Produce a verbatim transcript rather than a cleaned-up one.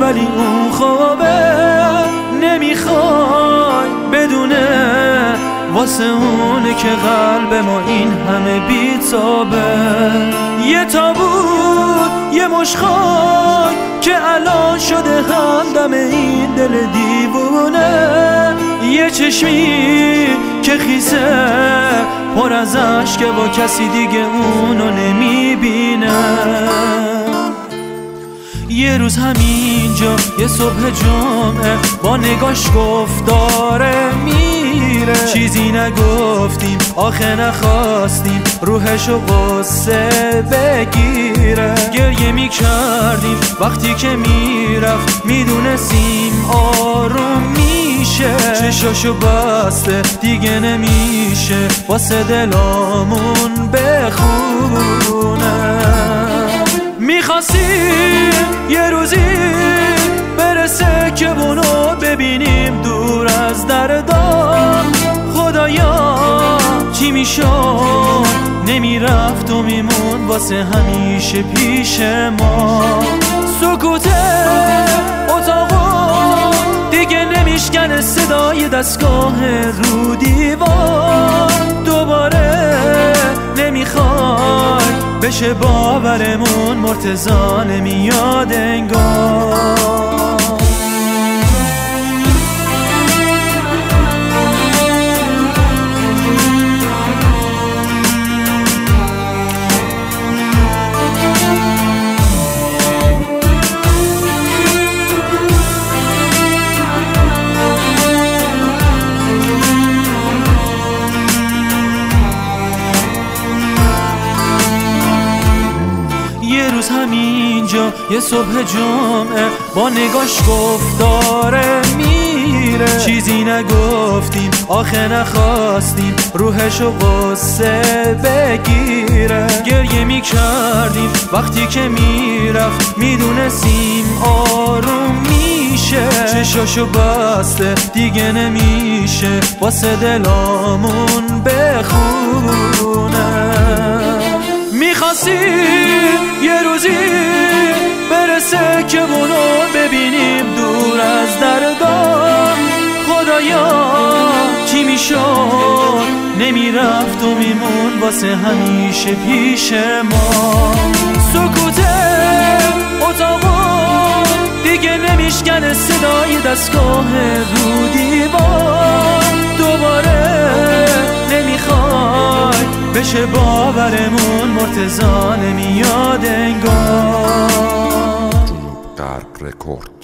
ولی اون خوابه نمیخوای بدونه واسه اونه که قلب ما این همه بیتابه. یه تابوت یه مش خاک که الان شده همدم این دل دیوونه. یه چشمی که خیسه پر از عشقه با کسی دیگه اونو نمیبینه. یه روز همینجا یه صبح جمعه با نگاش گفت داره میره. چیزی نگفتیم آخه نخواستیم روحشو قصه بگیره. گریه میکردیم وقتی که میرفت میدونستیم آروم میشه. چشاشو بسته دیگه نمیشه واسه دلامون بخونه. میخواستیم یه روزی برسه که اونو ببینیم دور از در دار. خدایا چی میشد نمیرفت و میمون واسه همیشه پیش ما. سکوت اتاقو دیگه نمیشکنه صدای دستگاه رو دیوار. دوباره نمیخوای بشه باورمون مرتضی نمیاد انگار. یه روز همینجا یه صبح جمعه با نگاش گفت داره میره. چیزی نگفتیم آخه نخواستیم روحشو قصه بگیره. گریه میکردیم وقتی که میرفت میدونستیم آروم میشه. چشاشو بسته دیگه نمیشه واسه دلامون بخونه. میخواستیم یه روزی برسه که اونو ببینیم دور از در دار. خدایا چی میشد نمیرفت و میمون واسه همیشه پیش ما. سکوت اتاقو دیگه نمیشکنه صدای دستگاه رو دیوار. دوباره نمیخوای بشه باورمون مرتضی نمیاد انگار. جنوب غرب رکورد.